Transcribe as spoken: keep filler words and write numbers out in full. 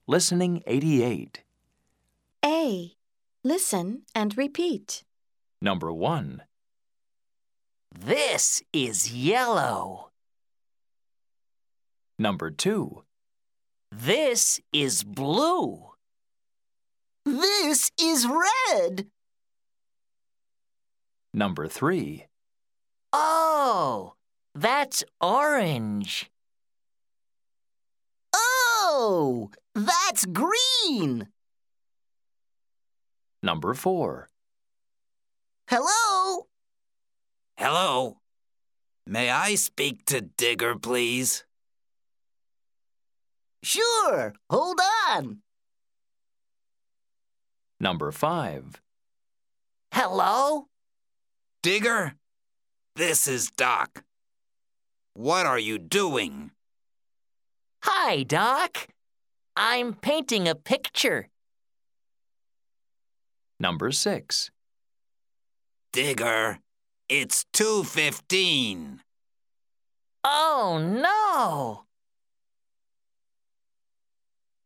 Listening eighty-eight. A. Listen and repeat. Number one. This is yellow. Number two. This is blue. This is red. Number three. Oh, that's orange. Oh, that's green. Number four. Hello? Hello. May I speak to Digger, please? Sure, hold on. Number five. Hello? Digger, this is Doc. What are you doing? Hi, Doc. I'm painting a picture. Number six. Digger, it's two fifteen. Oh, no.